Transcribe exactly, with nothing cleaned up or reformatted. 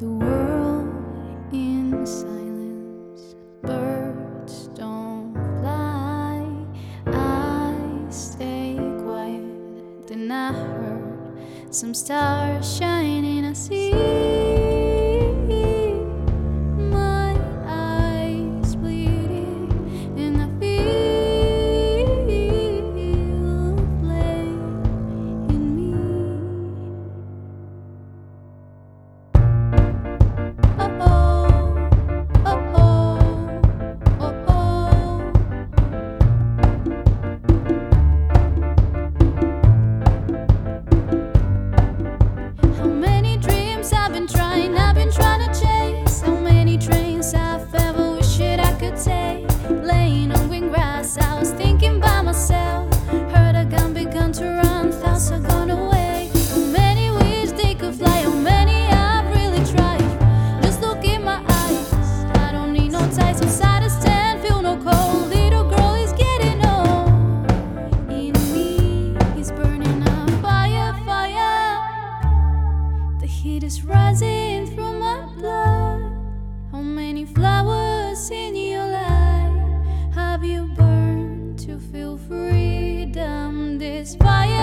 The world in silence, birds don't fly. I stay quiet, then I heard some stars shining. I see my eyes bleeding, and I feel flame in me. I've been trying, I've been trying to chase. So many trains I've ever wished I could take. Laying on green grass, I was thinking by myself. Heard a gun begun to run, thoughts are gone away. How many wish they could fly, how many I've really tried. Just look in my eyes, I don't need no ties. Outside I stand, feel no cold. Little girl is getting old. In me is burning up fire, fire. The heat is rising through my blood. How many flowers in your life have you burned to feel freedom? This fire